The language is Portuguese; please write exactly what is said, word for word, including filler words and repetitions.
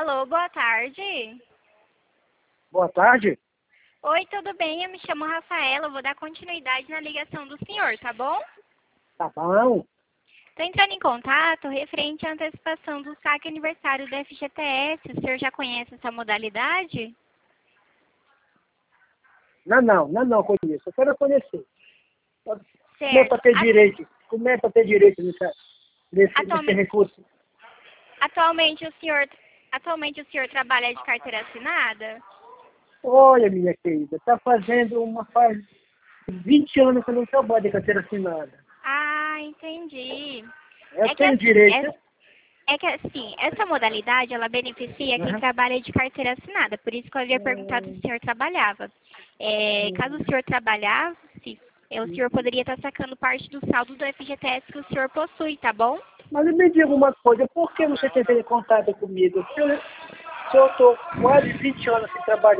Alô, boa tarde. Boa tarde. Oi, tudo bem? Eu me chamo Rafaela, eu vou dar continuidade na ligação do senhor, tá bom? Tá bom? Estou entrando em contato referente à antecipação do saque aniversário do F G T S. O senhor já conhece essa modalidade? Não, não, não, não conheço. Eu quero conhecer. Como é Certo. para ter A- direito? Como é para ter direito nessa, nesse, nesse Atualmente, recurso? atualmente, o senhor, atualmente o senhor trabalha de carteira assinada? Olha, minha querida, está fazendo uma faz vinte anos que eu não trabalho de carteira assinada. Ah, entendi. Eu É que tenho assim, direito. é, é que assim, essa modalidade, ela beneficia quem Uhum. trabalha de carteira assinada. Por isso que eu havia perguntado se o senhor trabalhava. É, caso o senhor trabalhasse, é, o senhor poderia estar sacando parte do saldo do F G T S que o senhor possui, tá bom? Mas me diga uma coisa, por que você tem que ter contato comigo? Se eu estou quase vinte anos sem trabalhar,